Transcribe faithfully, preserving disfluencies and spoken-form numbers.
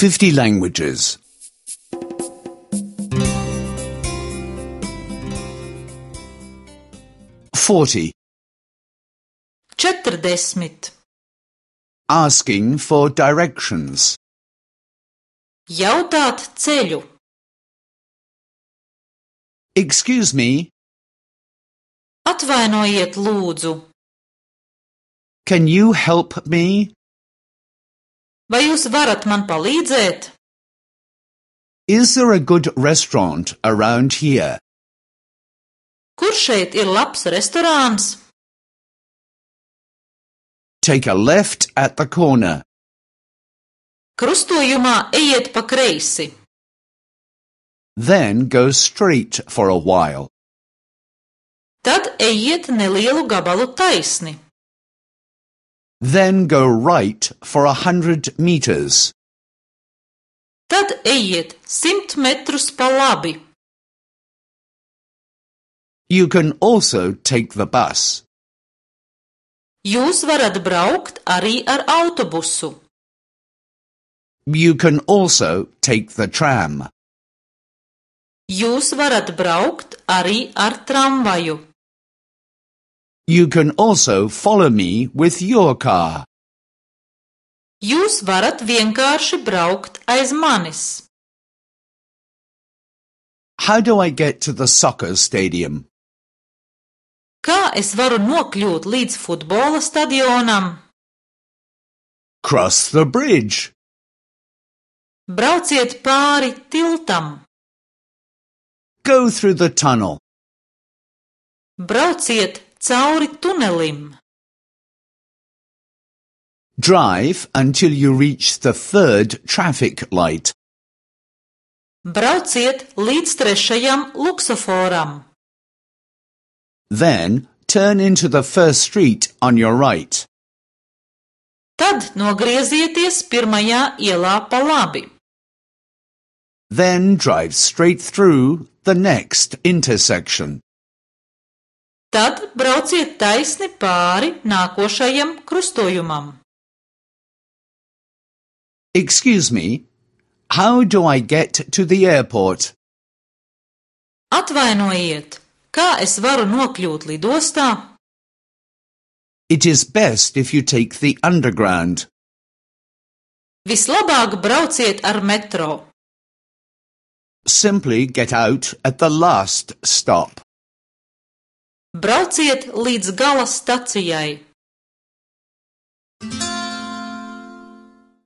fifty languages. forty. Četrdesmit. Asking for directions. Jautāt ceļu. Excuse me, Atvainojiet, lūdzu. can you help me? Vai jūs varat man palīdzēt? Is there a good restaurant around here? Kur šeit ir labs restorāns? Take a left at the corner. Krustojumā ejiet pa kreisi. Then go straight for a while. Tad ejiet nelielu gabalu taisni. Then go right for a hundred meters. Tad ejiet simt metrus pa labi. You can also take the bus. Jūs varat braukt arī ar autobusu. You can also take the tram. Jūs varat braukt arī ar tramvaju. You can also follow me with your car. Jūs varat vienkārši braukt aiz manis. How do I get to the soccer stadium? Kā es varu nokļūt līdz futbola stadionam? Cross the bridge. Brauciet pāri tiltam. Go through the tunnel. Brauciet cauri tunelim. Drive until you reach the third traffic light. Brauciet līdz trešajam luksoforam. Then turn into the first street on your right. Tad nogriezieties pirmajā ielā pa labi. Then drive straight through the next intersection. Tad brauciet taisni pāri nākošajam krustojumam. Excuse me, how do I get to the airport? Atvainojiet, kā es varu nokļūt lidostā? It is best if you take the underground. Vislabāk brauciet ar metro. Simply get out at the last stop. Brauciet līdz gala stacijai.